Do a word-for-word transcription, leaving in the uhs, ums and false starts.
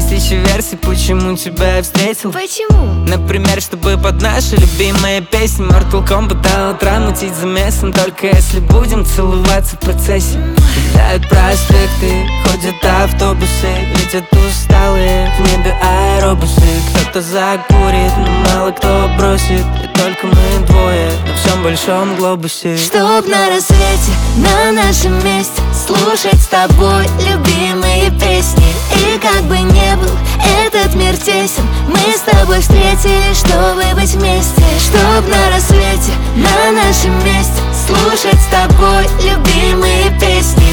тысячи версий, почему тебя я встретил. Почему? Например, чтобы под наши любимые песни Mortal Kombat до утра мутить замесом. Только если будем целоваться в процессе. Гуляют проспекты, ходят автобусы, летят усталые в небе аэробусы. Кто-то закурит, но мало кто бросит. И только мы двое на всем большом глобусе. Чтоб на рассвете, на нашем месте слушать с тобой любимые песни. И как бы не был этот мир тесен, мы с тобой встретились, чтобы быть вместе. Чтоб на рассвете, на нашем месте слушать с тобой любимые